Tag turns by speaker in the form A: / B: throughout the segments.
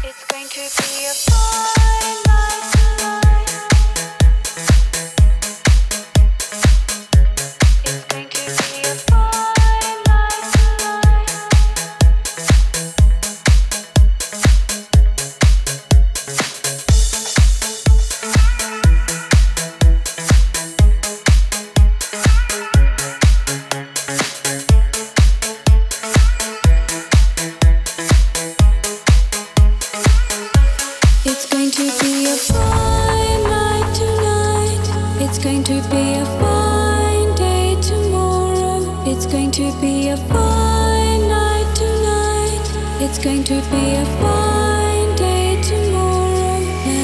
A: It's going to be a fine night tonight. It's going to be a fine night tonight. It's going to be a fine night tonight. It's going to be a fine day tomorrow. It's going to be a fine night tonight. It's going to be a fine day tomorrow.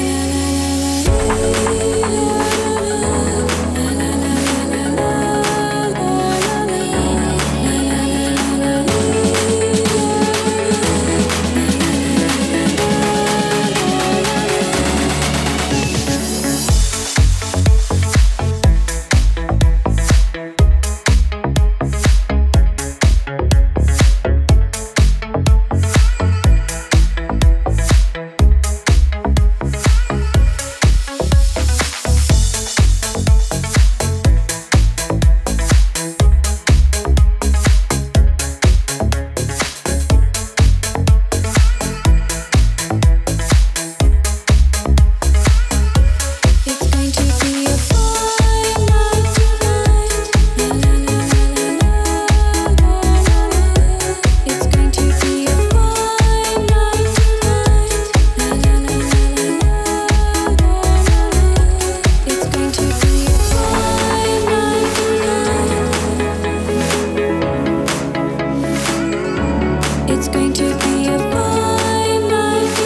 A: It's going to be a fine night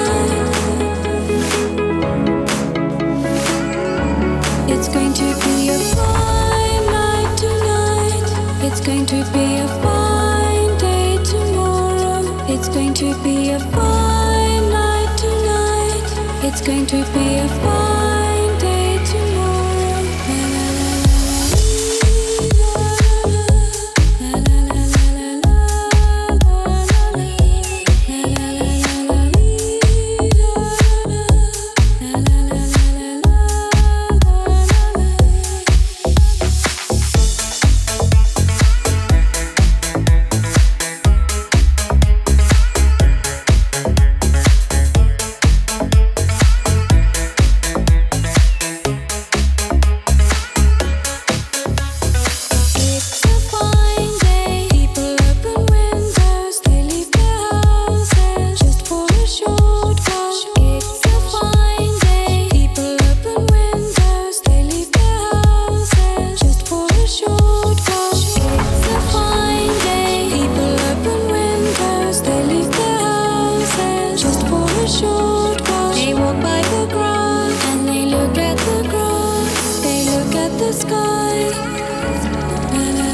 A: tonight. It's going to be a fine night tonight. It's going to be a fine day tomorrow. It's going to be a fine night tonight. It's going to be a fine day tomorrow. They walk by the grass and they look at the grass. They look at the sky.